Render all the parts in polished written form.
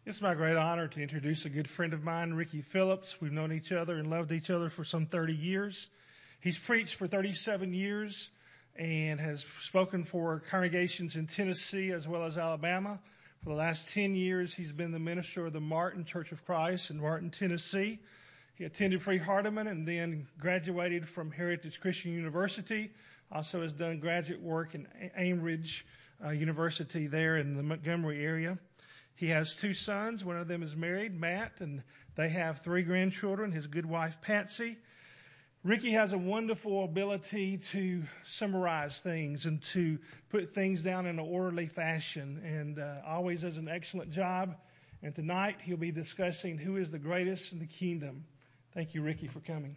It's my great honor to introduce a good friend of mine, Ricky Phillips. We've known each other and loved each other for some 30 years. He's preached for 37 years and has spoken for congregations in Tennessee as well as Alabama. For the last 10 years, he's been the minister of the Martin Church of Christ in Martin, Tennessee. He attended Pre-Hardeman and then graduated from Heritage Christian University. Also has done graduate work in Aimridge University there in the Montgomery area. He has 2 sons. One of them is married, Matt, and they have 3 grandchildren, his good wife, Patsy. Ricky has a wonderful ability to summarize things and to put things down in an orderly fashion, and always does an excellent job. And tonight he'll be discussing who is the greatest in the kingdom. Thank you, Ricky, for coming.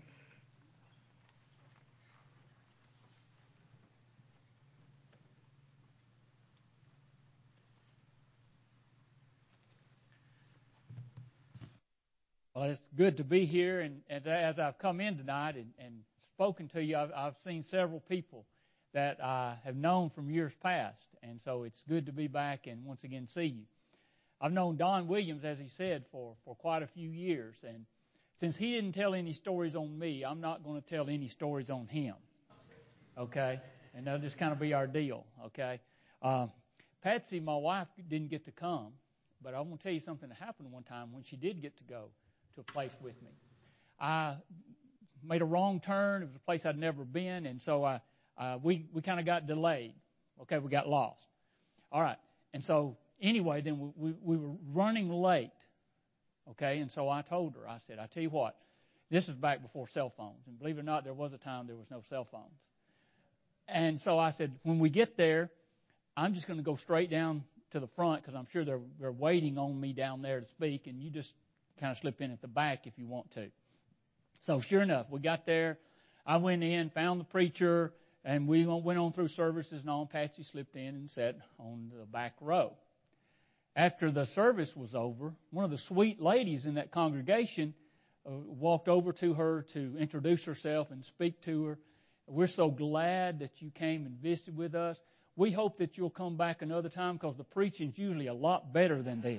Well, it's good to be here, and as I've come in tonight and spoken to you, I've seen several people that I have known from years past, and so it's good to be back and once again see you. I've known Don Williams, as he said, for quite a few years, and since he didn't tell any stories on me, I'm not going to tell any stories on him, okay? And that'll just kind of be our deal, okay? Patsy, my wife, didn't get to come, but I want to tell you something that happened one time when she did get to go to a place with me. I made a wrong turn. It was a place I'd never been, and so we kind of got delayed. Okay, we got lost. All right, and so anyway, then we were running late. Okay, and so I told her, I said, I tell you what, this is back before cell phones, and believe it or not, there was a time there was no cell phones. And so I said, when we get there, I'm just going to go straight down to the front because I'm sure they're waiting on me down there to speak, and you just kind of slip in at the back if you want to. So sure enough, we got there. I went in, found the preacher, and we went on through services and all. Patsy slipped in and sat on the back row. After the service was over, one of the sweet ladies in that congregation walked over to her to introduce herself and speak to her. We're so glad that you came and visited with us. We hope that you'll come back another time because the preaching's usually a lot better than this.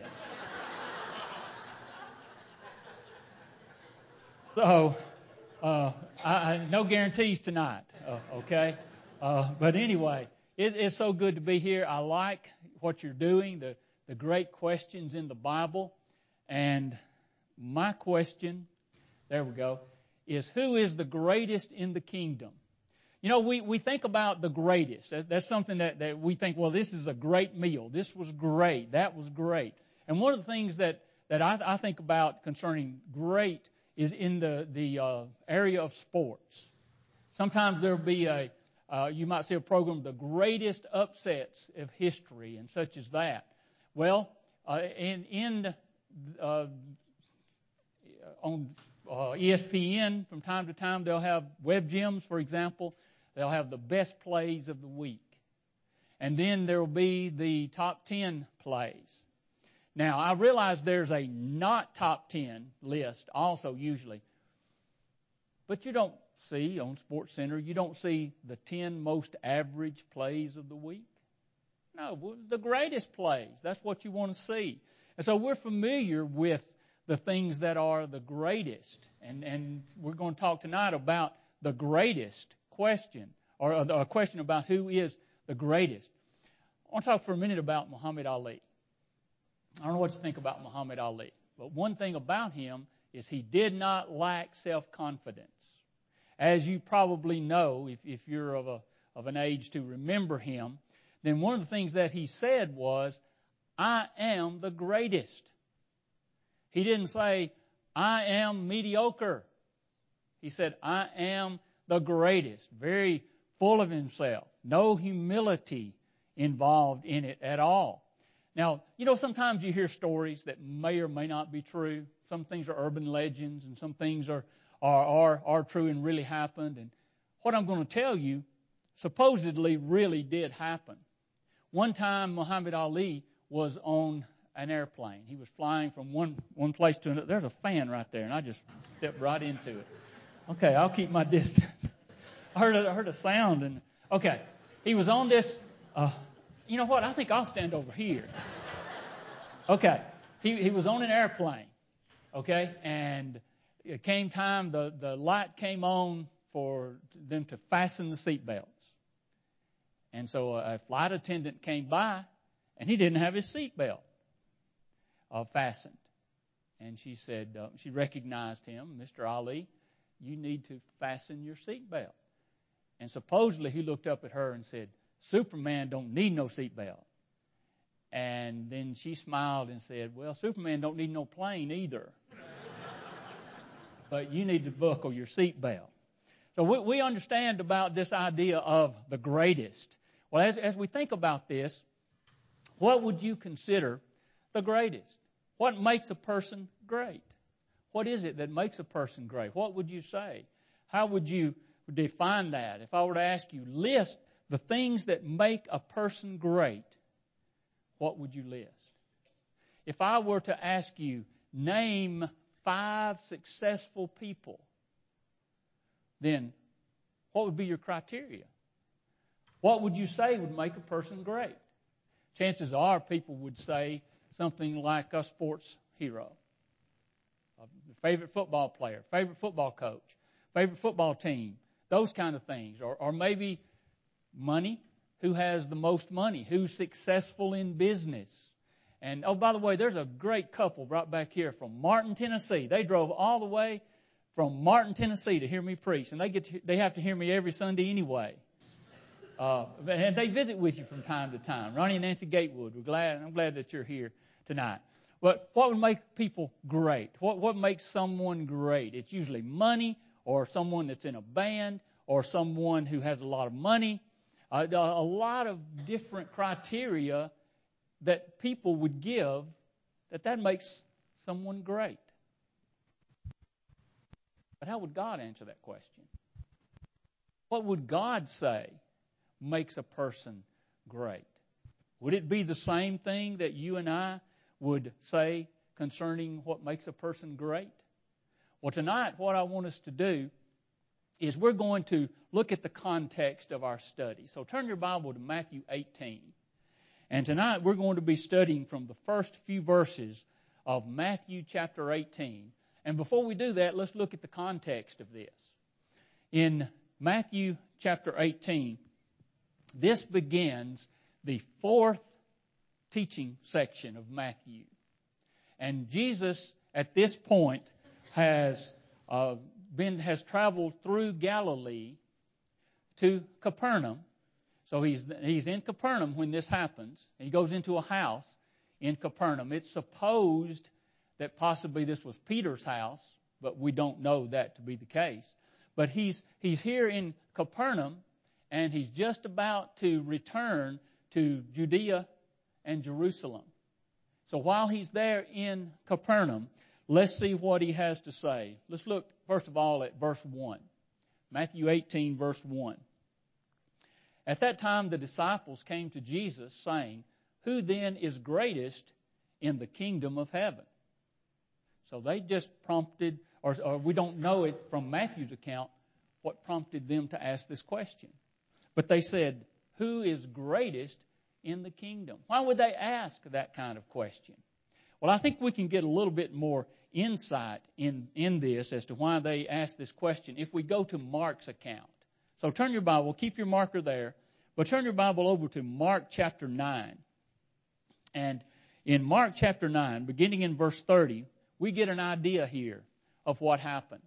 So, no guarantees tonight, okay? But anyway, it's so good to be here. I like what you're doing, the great questions in the Bible. And my question, there we go, is who is the greatest in the kingdom? You know, we think about the greatest. That's something that we think, well, this is a great meal. This was great. That was great. And one of the things that I think about concerning great is in the area of sports. Sometimes there'll be you might see a program, the greatest upsets of history and such as that. Well, on ESPN, from time to time, they'll have Web Gems, for example. They'll have the best plays of the week. And then there will be the top 10 plays. Now, I realize there's a not top 10 list also usually. But you don't see on SportsCenter, you don't see the 10 most average plays of the week. No, the greatest plays. That's what you want to see. And so we're familiar with the things that are the greatest. And we're going to talk tonight about the greatest question, or a question about who is the greatest. I want to talk for a minute about Muhammad Ali. I don't know what you think about Muhammad Ali, but one thing about him is he did not lack self-confidence. As you probably know, if you're of an age to remember him, then one of the things that he said was, I am the greatest. He didn't say, I am mediocre. He said, I am the greatest. Very full of himself. No humility involved in it at all. Now, you know, sometimes you hear stories that may or may not be true. Some things are urban legends, and some things are true and really happened. And what I'm going to tell you supposedly really did happen. One time, Muhammad Ali was on an airplane. He was flying from one place to another. There's a fan right there, and I just stepped right into it. Okay, I'll keep my distance. I heard a sound, and okay, he was on this. You know what? I think I'll stand over here. Okay, he was on an airplane, okay, and it came time, the light came on for them to fasten the seatbelts. And so a flight attendant came by, and he didn't have his seatbelt fastened. And she said, she recognized him, Mr. Ali, you need to fasten your seatbelt. And supposedly he looked up at her and said, Superman don't need no seatbelt. And then she smiled and said, well, Superman don't need no plane either. But you need to buckle your seatbelt. So we understand about this idea of the greatest. Well, as we think about this, what would you consider the greatest? What makes a person great? What is it that makes a person great? What would you say? How would you define that? If I were to ask you, list the things that make a person great, what would you list? If I were to ask you, name 5 successful people, then what would be your criteria? What would you say would make a person great? Chances are people would say something like a sports hero, a favorite football player, favorite football coach, favorite football team, those kind of things. Or maybe money, who has the most money, who's successful in business. And, oh, by the way, there's a great couple right back here from Martin, Tennessee. They drove all the way from Martin, Tennessee to hear me preach. And they have to hear me every Sunday anyway. And they visit with you from time to time. Ronnie and Nancy Gatewood, I'm glad that you're here tonight. But what would make people great? What makes someone great? It's usually money, or someone that's in a band, or someone who has a lot of money. A lot of different criteria that people would give that makes someone great. But how would God answer that question? What would God say makes a person great? Would it be the same thing that you and I would say concerning what makes a person great? Well, tonight what I want us to do is we're going to look at the context of our study. So turn your Bible to Matthew 18. And tonight we're going to be studying from the first few verses of Matthew chapter 18. And before we do that, let's look at the context of this. In Matthew chapter 18, this begins the 4th teaching section of Matthew. And Jesus, at this point, has traveled through Galilee to Capernaum. So he's in Capernaum when this happens. He goes into a house in Capernaum. It's supposed that possibly this was Peter's house, but we don't know that to be the case. But he's here in Capernaum, and he's just about to return to Judea and Jerusalem. So while he's there in Capernaum, let's see what he has to say. Let's look, first of all, at verse 1. Matthew 18, verse 1. At that time the disciples came to Jesus, saying, who then is greatest in the kingdom of heaven? So they just prompted, or we don't know it from Matthew's account, what prompted them to ask this question. But they said, who is greatest in the kingdom? Why would they ask that kind of question? Well, I think we can get a little bit more insight in this as to why they asked this question if we go to Mark's account. So turn your Bible, keep your marker there, but turn your Bible over to Mark chapter 9. And in Mark chapter 9, beginning in verse 30, we get an idea here of what happened.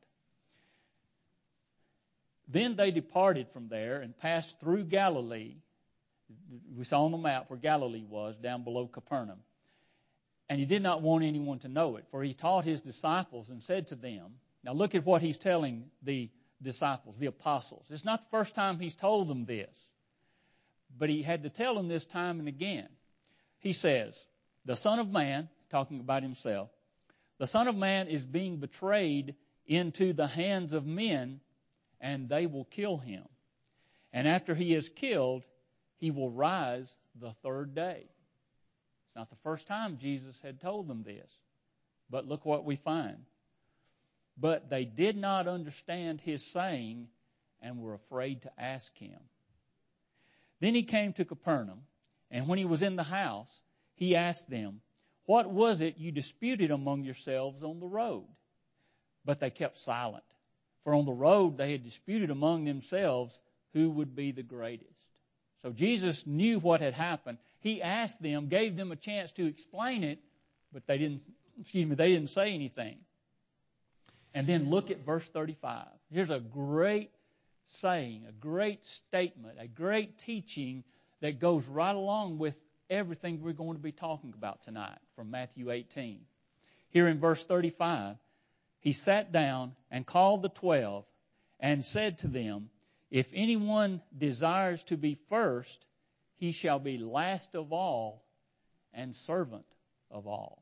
Then they departed from there and passed through Galilee. We saw on the map where Galilee was, down below Capernaum. And he did not want anyone to know it, for he taught his disciples and said to them, now look at what he's telling the disciples, the apostles. It's not the first time he's told them this, but he had to tell them this time and again. He says, the Son of Man, talking about himself, the Son of Man is being betrayed into the hands of men, and they will kill him. And after he is killed, he will rise the 3rd day. It's not the first time Jesus had told them this. But look what we find. But they did not understand his saying and were afraid to ask him. Then he came to Capernaum, and when he was in the house, he asked them, what was it you disputed among yourselves on the road? But they kept silent. For on the road they had disputed among themselves who would be the greatest. So Jesus knew what had happened. He asked them, gave them a chance to explain it, but they didn't say anything. And then look at verse 35. Here's a great saying, a great statement, a great teaching that goes right along with everything we're going to be talking about tonight from Matthew 18. Here in verse 35, he sat down and called the 12 and said to them, if anyone desires to be first, he shall be last of all and servant of all.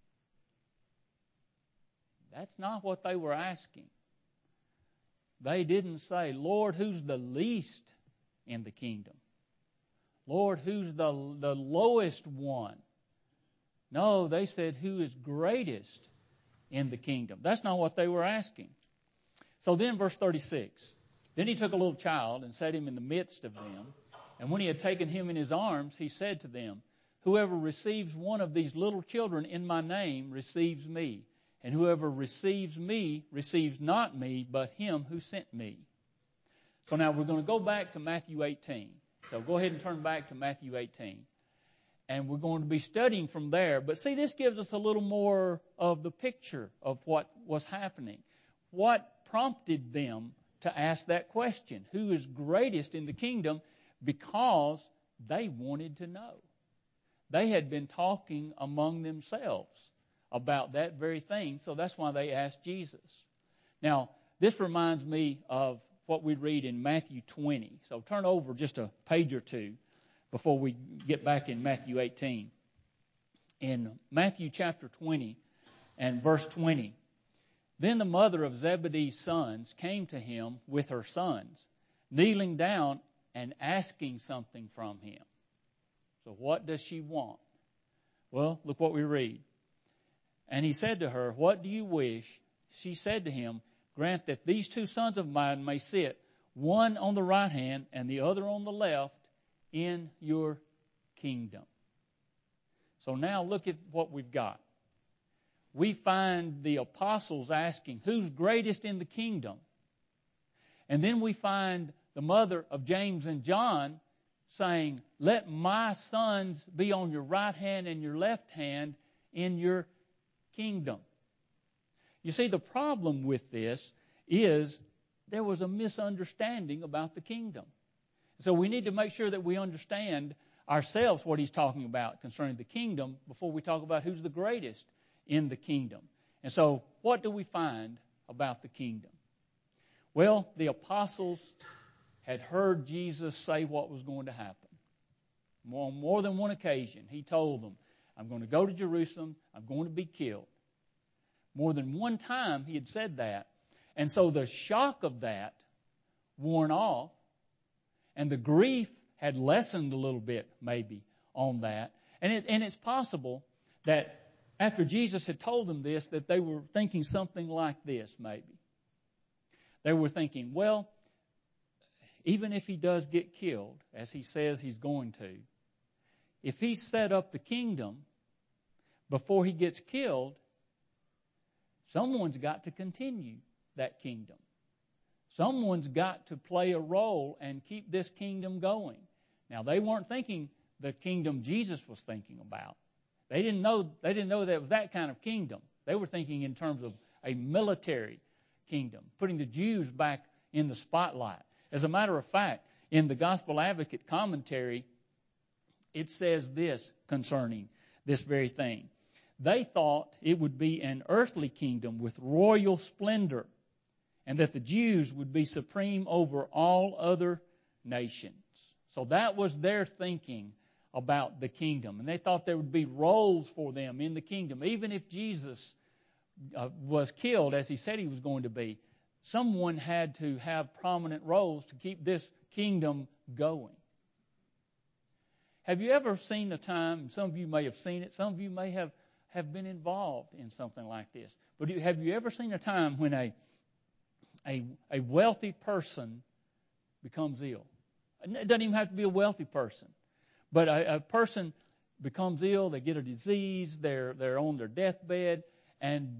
That's not what they were asking. They didn't say, Lord, who's the least in the kingdom? Lord, who's the lowest one? No, they said, who is greatest in the kingdom? That's not what they were asking. So then verse 36. Then he took a little child and set him in the midst of them. And when he had taken him in his arms, he said to them, whoever receives one of these little children in my name receives me. And whoever receives me receives not me, but him who sent me. So now we're going to go back to Matthew 18. So go ahead and turn back to Matthew 18. And we're going to be studying from there. But see, this gives us a little more of the picture of what was happening. What prompted them to ask that question? Who is greatest in the kingdom? Because they wanted to know. They had been talking among themselves about that very thing, so that's why they asked Jesus. Now, this reminds me of what we read in Matthew 20. So turn over just a page or two before we get back in Matthew 18. In Matthew chapter 20 and verse 20, then the mother of Zebedee's sons came to him with her sons, kneeling down and asking something from him. So what does she want? Well, look what we read. And he said to her, what do you wish? She said to him, grant that these two sons of mine may sit, one on the right hand and the other on the left, in your kingdom. So now look at what we've got. We find the apostles asking, who's greatest in the kingdom? And then we find the mother of James and John saying, let my sons be on your right hand and your left hand in your kingdom. You see, the problem with this is there was a misunderstanding about the kingdom. So we need to make sure that we understand ourselves what he's talking about concerning the kingdom before we talk about who's the greatest in the kingdom. And so what do we find about the kingdom? Well, the apostles had heard Jesus say what was going to happen. On more than one occasion, he told them, I'm going to go to Jerusalem, I'm going to be killed. More than one time he had said that. And so the shock of that worn off, and the grief had lessened a little bit maybe on that. And it's possible that after Jesus had told them this, that they were thinking something like this maybe. They were thinking, well, even if he does get killed, as he says he's going to, if he set up the kingdom before he gets killed, someone's got to continue that kingdom. Someone's got to play a role and keep this kingdom going. Now, they weren't thinking the kingdom Jesus was thinking about. They didn't know that it was that kind of kingdom. They were thinking in terms of a military kingdom, putting the Jews back in the spotlight. As a matter of fact, in the Gospel Advocate commentary, it says this concerning this very thing. They thought it would be an earthly kingdom with royal splendor, and that the Jews would be supreme over all other nations. So that was their thinking about the kingdom. And they thought there would be roles for them in the kingdom. Even if Jesus was killed, as he said he was going to be, someone had to have prominent roles to keep this kingdom going. Have you ever seen a time, some of you may have seen it, some of you may have been involved in something like this, but have you ever seen a time when a wealthy person becomes ill? It doesn't even have to be a wealthy person, but a person becomes ill, they get a disease, they're on their deathbed, and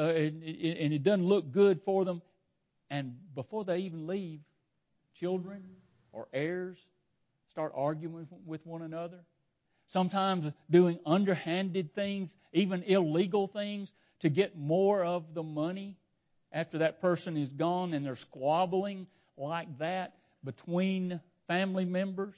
it doesn't look good for them. And before they even leave, children or heirs start arguing with one another. Sometimes doing underhanded things, even illegal things, to get more of the money after that person is gone, and they're squabbling like that between family members.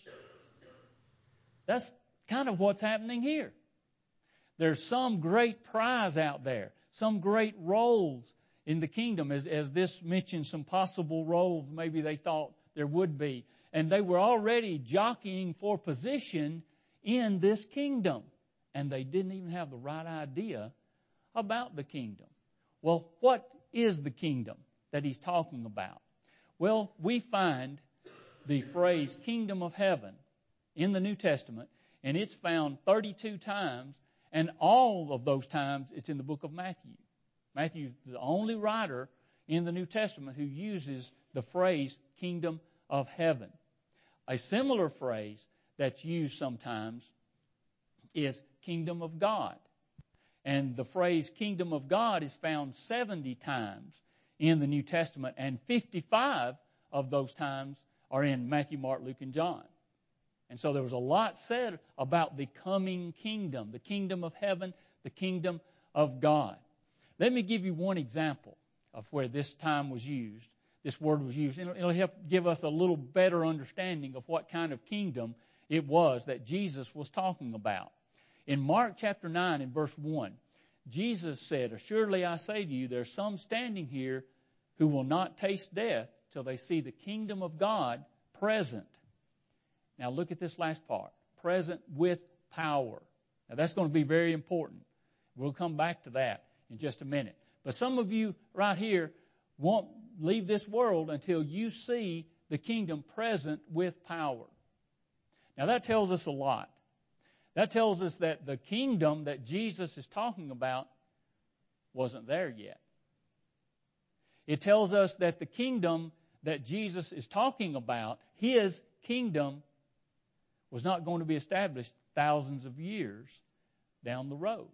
That's kind of what's happening here. There's some great prize out there, some great roles in the kingdom, as this mentions some possible roles maybe they thought there would be. And they were already jockeying for position in this kingdom. And they didn't even have the right idea about the kingdom. Well, what is the kingdom that he's talking about? Well, we find the phrase kingdom of heaven in the New Testament, and it's found 32 times, and all of those times it's in the book of Matthew. Matthew is the only writer in the New Testament who uses the phrase kingdom of heaven. A similar phrase that's used sometimes is kingdom of God. And the phrase kingdom of God is found 70 times in the New Testament, and 55 of those times are in Matthew, Mark, Luke, and John. And so there was a lot said about the coming kingdom, the kingdom of heaven, the kingdom of God. Let me give you one example of where this time was used, this word was used. It'll help give us a little better understanding of what kind of kingdom it was that Jesus was talking about. In Mark chapter 9 and verse 1, Jesus said, "Assuredly I say to you, there are some standing here who will not taste death till they see the kingdom of God present." Now look at this last part, present with power. Now that's going to be very important. We'll come back to that in just a minute. But some of you right here won't leave this world until you see the kingdom present with power. Now that tells us a lot. That tells us that the kingdom that Jesus is talking about wasn't there yet. It tells us that the kingdom that Jesus is talking about, his kingdom, was not going to be established thousands of years down the road.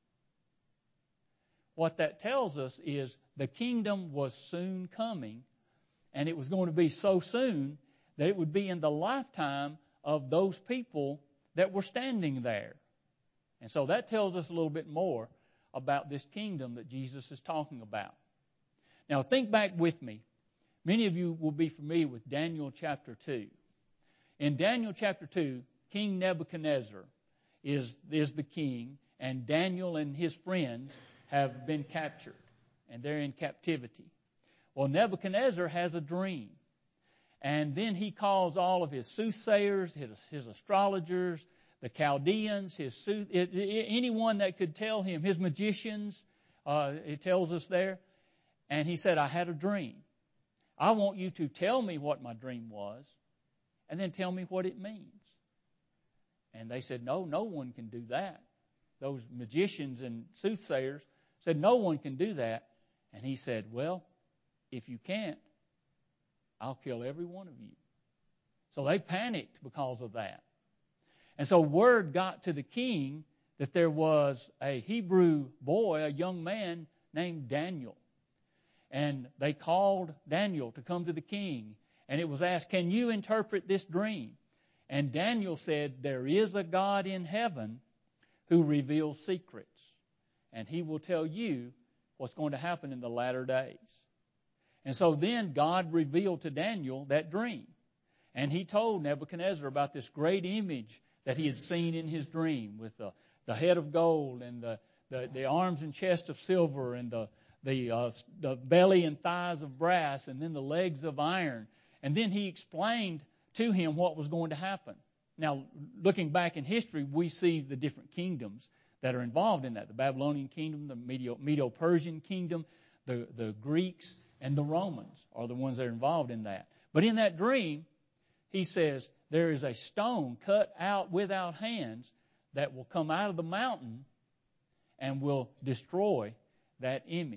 What that tells us is the kingdom was soon coming, and it was going to be so soon that it would be in the lifetime of those people that were standing there. And so that tells us a little bit more about this kingdom that Jesus is talking about. Now think back with me. Many of you will be familiar with Daniel chapter 2. In Daniel chapter 2, King Nebuchadnezzar is the king, and Daniel and his friends have been captured, and they're in captivity. Well, Nebuchadnezzar has a dream, and then he calls all of his soothsayers, his astrologers, the Chaldeans, anyone that could tell him, his magicians, it tells us there, and he said, "I had a dream. I want you to tell me what my dream was, and then tell me what it means." And they said, no one can do that. Those magicians and soothsayers said, no one can do that. And he said, well, if you can't, I'll kill every one of you. So they panicked because of that. And so word got to the king that there was a Hebrew boy, a young man named Daniel. And they called Daniel to come to the king. And it was asked, can you interpret this dream? And Daniel said, there is a God in heaven who reveals secrets. And he will tell you what's going to happen in the latter days. And so then God revealed to Daniel that dream. And he told Nebuchadnezzar about this great image that he had seen in his dream with the head of gold and the arms and chest of silver and the belly and thighs of brass and then the legs of iron. And then he explained to him what was going to happen. Now, looking back in history, we see the different kingdoms that are involved in that. The Babylonian kingdom, the Medo-Persian kingdom, the Greeks, and the Romans are the ones that are involved in that. But in that dream, he says, there is a stone cut out without hands that will come out of the mountain and will destroy that image.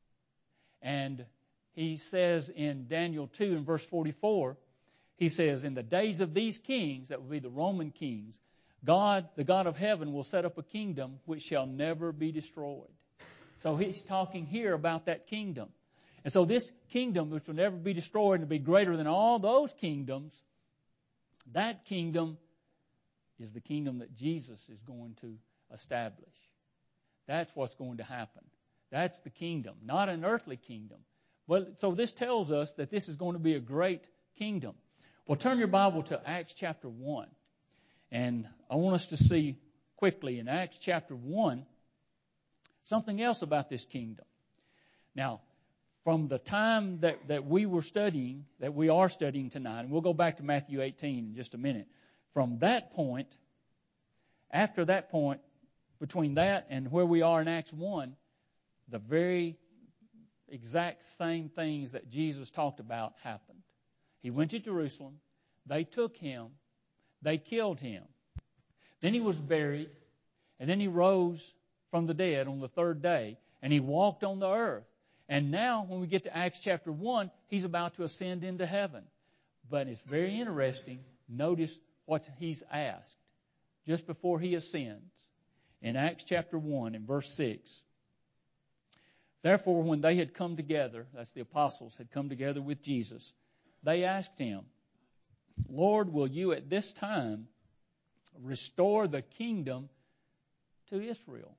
And he says in Daniel 2 and verse 44, he says, in the days of these kings, that would be the Roman kings, God, the God of heaven, will set up a kingdom which shall never be destroyed. So he's talking here about that kingdom. And so this kingdom, which will never be destroyed and will be greater than all those kingdoms, that kingdom is the kingdom that Jesus is going to establish. That's what's going to happen. That's the kingdom, not an earthly kingdom. Well, so this tells us that this is going to be a great kingdom. Well, turn your Bible to Acts chapter 1. And I want us to see quickly in Acts chapter 1 something else about this kingdom. Now, from the time that we were studying, that we are studying tonight, and we'll go back to Matthew 18 in just a minute. From that point, after that point, between that and where we are in Acts 1, the very exact same things that Jesus talked about happened. He went to Jerusalem. They took him. They killed him. Then he was buried. And then he rose from the dead on the third day. And he walked on the earth. And now, when we get to Acts chapter 1, he's about to ascend into heaven. But it's very interesting. Notice what he's asked just before he ascends. In Acts chapter 1, in verse 6. Therefore, when they had come together, that's the apostles had come together with Jesus, they asked him, Lord, will you at this time restore the kingdom to Israel?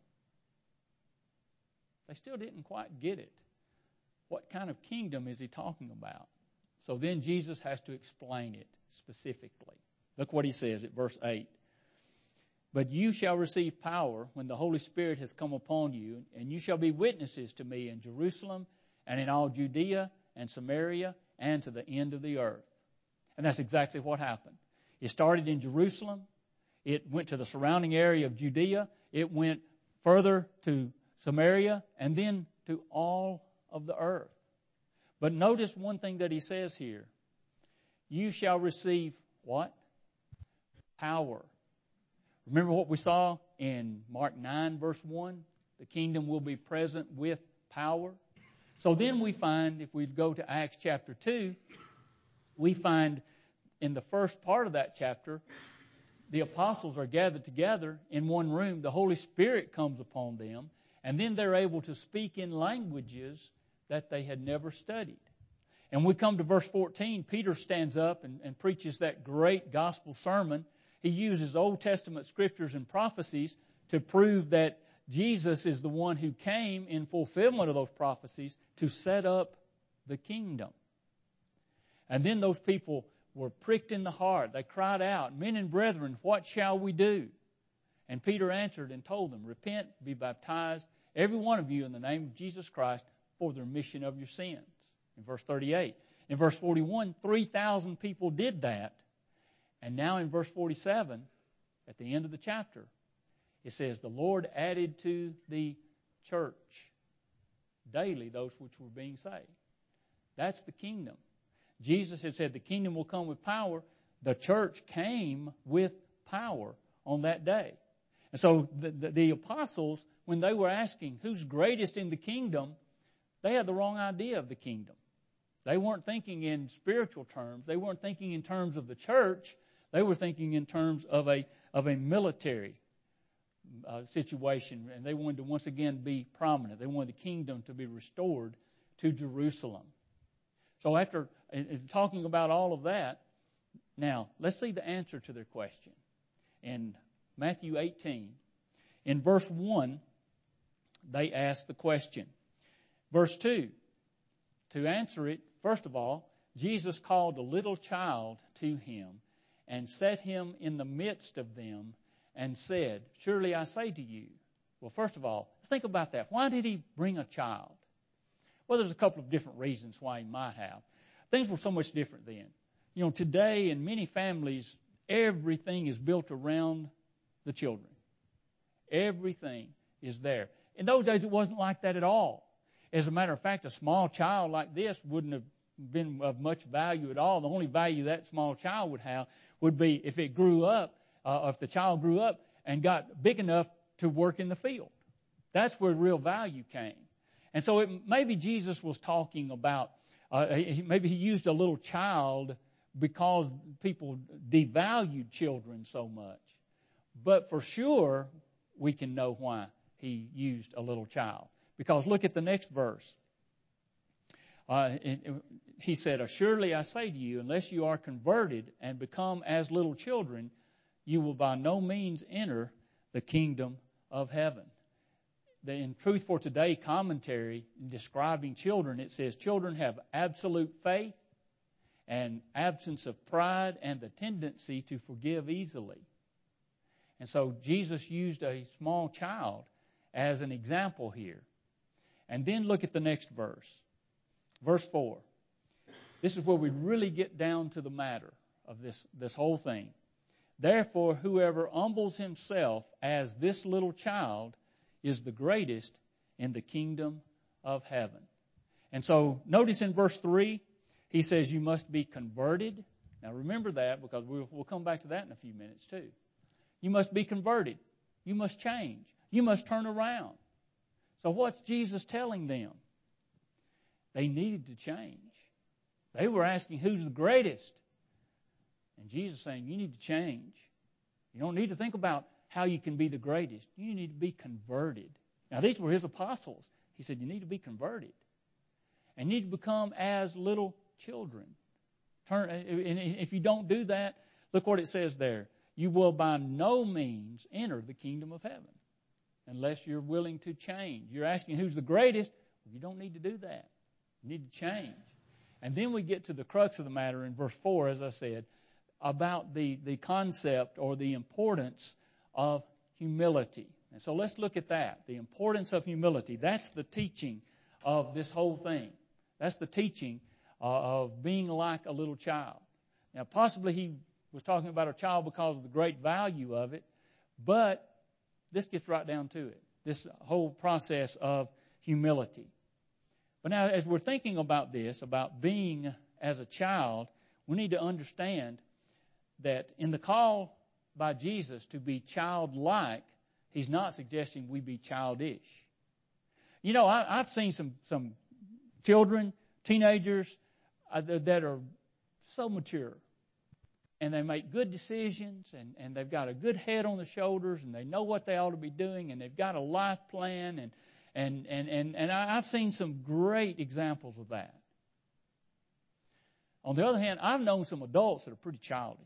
They still didn't quite get it. What kind of kingdom is he talking about? So then Jesus has to explain it specifically. Look what he says at verse 8. But you shall receive power when the Holy Spirit has come upon you, and you shall be witnesses to me in Jerusalem and in all Judea and Samaria and to the end of the earth. And that's exactly what happened. It started in Jerusalem. It went to the surrounding area of Judea. It went further to Samaria and then to all of the earth. But notice one thing that he says here. You shall receive what? Power. Remember what we saw in Mark 9 verse 1? The kingdom will be present with power. So then we find, if we go to Acts chapter 2, we find in the first part of that chapter, the apostles are gathered together in one room. The Holy Spirit comes upon them, and then they're able to speak in languages that they had never studied. And we come to verse 14. Peter stands up and preaches that great gospel sermon. He uses Old Testament scriptures and prophecies to prove that Jesus is the one who came in fulfillment of those prophecies to set up the kingdom. And then those people were pricked in the heart. They cried out, Men and brethren, what shall we do? And Peter answered and told them, Repent, be baptized, every one of you, in the name of Jesus Christ, for the remission of your sins. In verse 38. In verse 41, 3,000 people did that. And now in verse 47, at the end of the chapter, it says, The Lord added to the church daily those which were being saved. That's the kingdom. Jesus had said the kingdom will come with power. The church came with power on that day. And so the apostles, when they were asking who's greatest in the kingdom, they had the wrong idea of the kingdom. They weren't thinking in spiritual terms. They weren't thinking in terms of the church. They were thinking in terms of a military situation, and they wanted to once again be prominent. They wanted the kingdom to be restored to Jerusalem. So after talking about all of that, now let's see the answer to their question. In Matthew 18, in verse 1, they asked the question. Verse 2, to answer it, first of all, Jesus called a little child to him and set him in the midst of them and said, Surely I say to you. Well, first of all, let's think about that. Why did he bring a child? Well, there's a couple of different reasons why he might have. Things were so much different then. You know, today in many families, everything is built around the children. Everything is there. In those days, it wasn't like that at all. As a matter of fact, a small child like this wouldn't have been of much value at all. The only value that small child would have would be if it grew up, if the child grew up and got big enough to work in the field. That's where real value came. And so maybe Jesus was talking about, maybe he used a little child because people devalued children so much. But for sure, we can know why he used a little child. Because look at the next verse. He said, "Assuredly I say to you, unless you are converted and become as little children, you will by no means enter the kingdom of heaven." In Truth for Today commentary describing children, it says, children have absolute faith and absence of pride and the tendency to forgive easily. And so Jesus used a small child as an example here. And then look at the next verse. Verse 4. This is where we really get down to the matter of this whole thing. "Therefore, whoever humbles himself as this little child is the greatest in the kingdom of heaven." And so notice in verse 3, he says you must be converted. Now remember that, because we'll come back to that in a few minutes too. You must be converted. You must change. You must turn around. So what's Jesus telling them? They needed to change. They were asking, who's the greatest? And Jesus is saying, you need to change. You don't need to think about how you can be the greatest. You need to be converted. Now, these were his apostles. He said, you need to be converted. And you need to become as little children. And if you don't do that, look what it says there. You will by no means enter the kingdom of heaven unless you're willing to change. You're asking who's the greatest. Well, you don't need to do that. You need to change. And then we get to the crux of the matter in verse 4, as I said, about the concept or the importance of humility. And so let's look at that. The importance of humility. That's the teaching of this whole thing. That's the teaching of being like a little child. Now, possibly he was talking about a child because of the great value of it, but this gets right down to it. This whole process of humility. But now, as we're thinking about this, about being as a child, we need to understand that in the call by Jesus to be childlike, he's not suggesting we be childish. You know, I've seen some children, teenagers that are so mature. And they make good decisions, and they've got a good head on their shoulders, and they know what they ought to be doing, and they've got a life plan, and I've seen some great examples of that. On the other hand, I've known some adults that are pretty childish.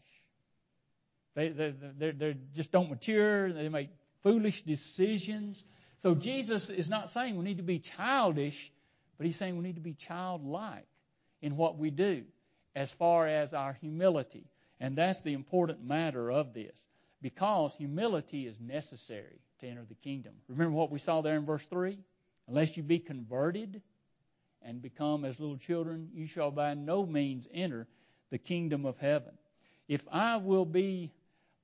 They just don't mature. They make foolish decisions. So Jesus is not saying we need to be childish, but he's saying we need to be childlike in what we do as far as our humility. And that's the important matter of this, because humility is necessary to enter the kingdom. Remember what we saw there in verse 3? Unless you be converted and become as little children, you shall by no means enter the kingdom of heaven. If I will be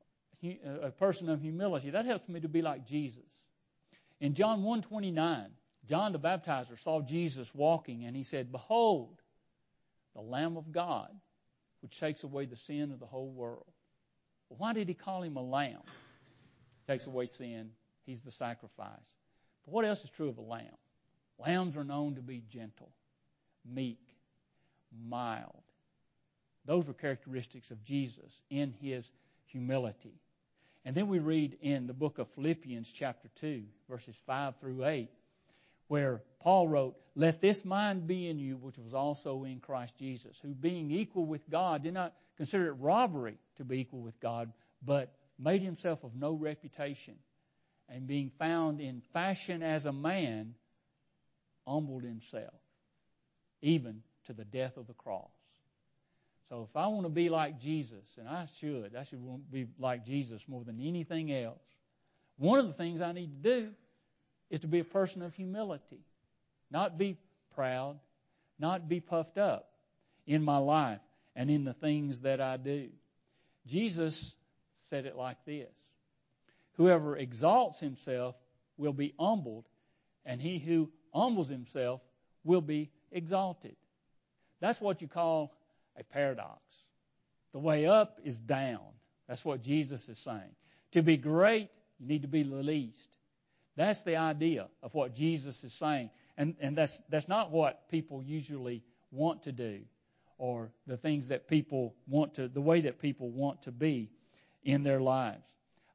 a person of humility, that helps me to be like Jesus. In John 1:29, John the Baptizer saw Jesus walking, and he said, "Behold, the Lamb of God, which takes away the sin of the whole world." Well, why did he call him a lamb? Takes away sin. He's the sacrifice. But what else is true of a lamb? Lambs are known to be gentle, meek, mild. Those were characteristics of Jesus in his humility. And then we read in the book of Philippians chapter 2, verses 5 through 8, where Paul wrote, "Let this mind be in you, which was also in Christ Jesus, who being equal with God did not consider it robbery to be equal with God, but made himself of no reputation, and being found in fashion as a man, humbled himself, even to the death of the cross." So if I want to be like Jesus, and I should be like Jesus more than anything else, one of the things I need to do is to be a person of humility. Not be proud, not be puffed up in my life and in the things that I do. Jesus said it like this: whoever exalts himself will be humbled, and he who humbles himself will be exalted. That's what you call a paradox. The way up is down. That's what Jesus is saying. To be great, you need to be the least. That's the idea of what Jesus is saying. And that's not what people usually want to do, or the things that people want to, the way that people want to be in their lives.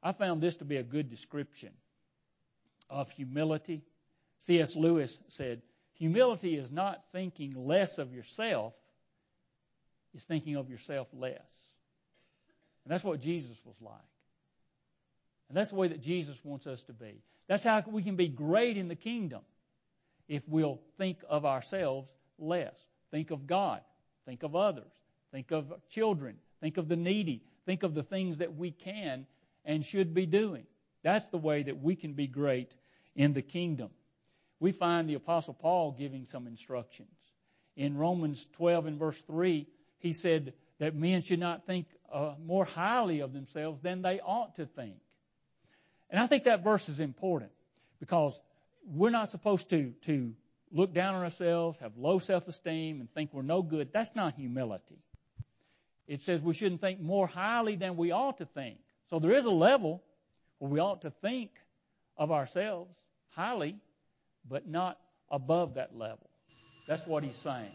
I found this to be a good description of humility. C.S. Lewis said, humility is not thinking less of yourself, it's thinking of yourself less. And that's what Jesus was like. And that's the way that Jesus wants us to be. That's how we can be great in the kingdom, if we'll think of ourselves less. Think of God. Think of others. Think of children. Think of the needy. Think of the things that we can and should be doing. That's the way that we can be great in the kingdom. We find the Apostle Paul giving some instructions. In Romans 12 and verse 3, he said that men should not think more highly of themselves than they ought to think. And I think that verse is important because we're not supposed to look down on ourselves, have low self-esteem, and think we're no good. That's not humility. It says we shouldn't think more highly than we ought to think. So there is a level where we ought to think of ourselves highly, but not above that level. That's what he's saying.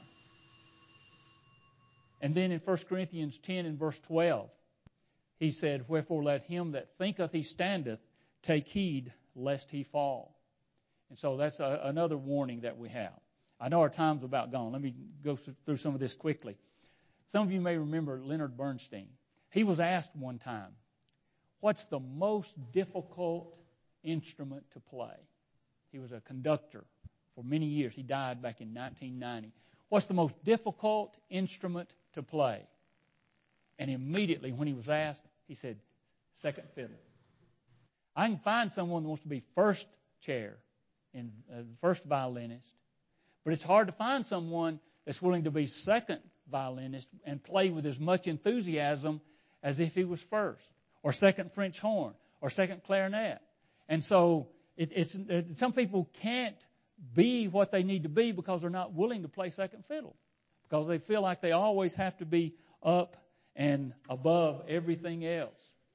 And then in 1 Corinthians 10 and verse 12, he said, wherefore let him that thinketh he standeth take heed lest he fall. And so that's another warning that we have. I know our time's about gone. Let me go through some of this quickly. Some of you may remember Leonard Bernstein. He was asked one time, what's the most difficult instrument to play? He was a conductor for many years. He died back in 1990. What's the most difficult instrument to play? And immediately when he was asked, he said, second fiddle. I can find someone that wants to be first chair and first violinist, but it's hard to find someone that's willing to be second violinist and play with as much enthusiasm as if he was first, or second French horn, or second clarinet. And so some people can't be what they need to be because they're not willing to play second fiddle, because they feel like they always have to be up and above everything else.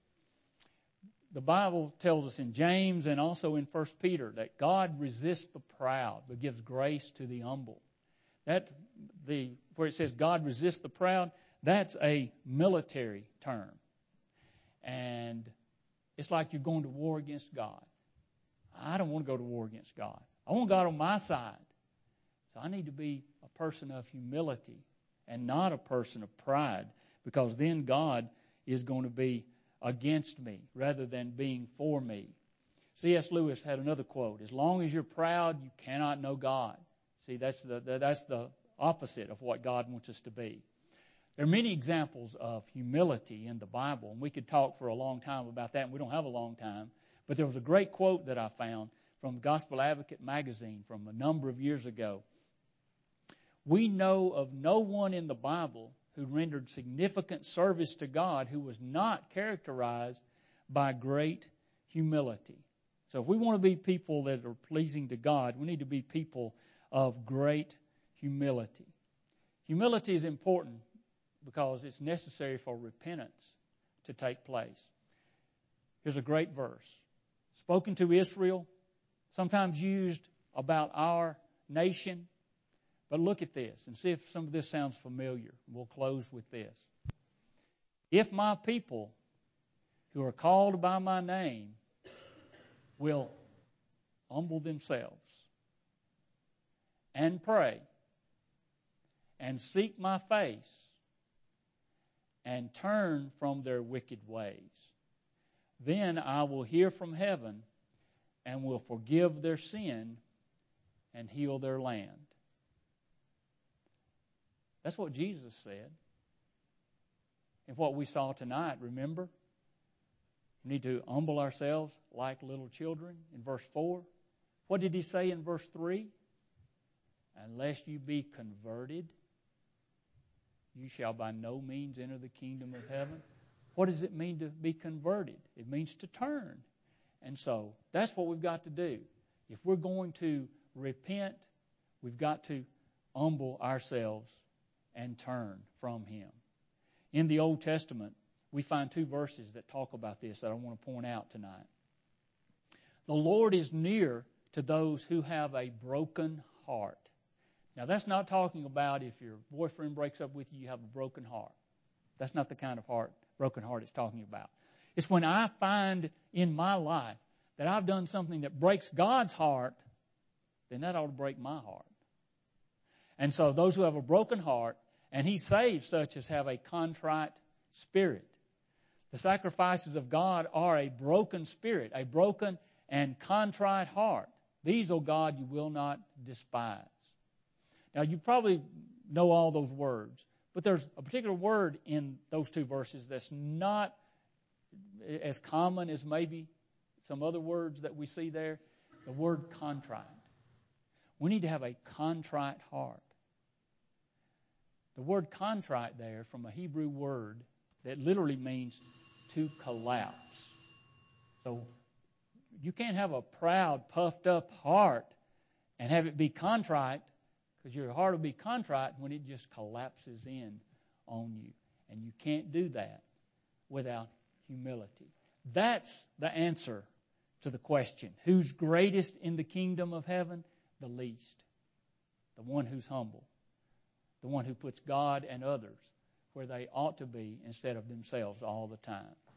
The Bible tells us in James and also in 1 Peter that God resists the proud but gives grace to the humble. Where it says God resists the proud, that's a military term. And it's like you're going to war against God. I don't want to go to war against God. I want God on my side. So I need to be a person of humility and not a person of pride, because then God is going to be against me rather than being for me. C.S. Lewis had another quote, as long as you're proud, you cannot know God. See, that's the opposite of what God wants us to be. There are many examples of humility in the Bible, and we could talk for a long time about that, and we don't have a long time. But there was a great quote that I found from Gospel Advocate magazine from a number of years ago. We know of no one in the Bible who rendered significant service to God who was not characterized by great humility. So if we want to be people that are pleasing to God, we need to be people of great humility. Humility is important because it's necessary for repentance to take place. Here's a great verse. Spoken to Israel, sometimes used about our nation. But look at this and see if some of this sounds familiar. We'll close with this. If my people who are called by my name will humble themselves and pray and seek my face and turn from their wicked ways, then I will hear from heaven and will forgive their sin and heal their land. That's what Jesus said. And what we saw tonight, remember? We need to humble ourselves like little children in verse 4. What did he say in verse 3? Unless you be converted, you shall by no means enter the kingdom of heaven. What does it mean to be converted? It means to turn. And so that's what we've got to do. If we're going to repent, we've got to humble ourselves and turn from him. In the Old Testament, we find two verses that talk about this that I want to point out tonight. The Lord is near to those who have a broken heart. Now, that's not talking about if your boyfriend breaks up with you, you have a broken heart. That's not the kind of broken heart it's talking about. It's when I find in my life that I've done something that breaks God's heart, then that ought to break my heart. And so those who have a broken heart, and He saves such as have a contrite spirit. The sacrifices of God are a broken spirit, a broken and contrite heart. These, O God, you will not despise. Now, you probably know all those words, but there's a particular word in those two verses that's not as common as maybe some other words that we see there. The word contrite. We need to have a contrite heart. The word contrite there, from a Hebrew word that literally means to collapse. So you can't have a proud, puffed up heart and have it be contrite, because your heart will be contrite when it just collapses in on you. And you can't do that without humility. That's the answer to the question. Who's greatest in the kingdom of heaven? The least. The one who's humble. The one who puts God and others where they ought to be instead of themselves all the time.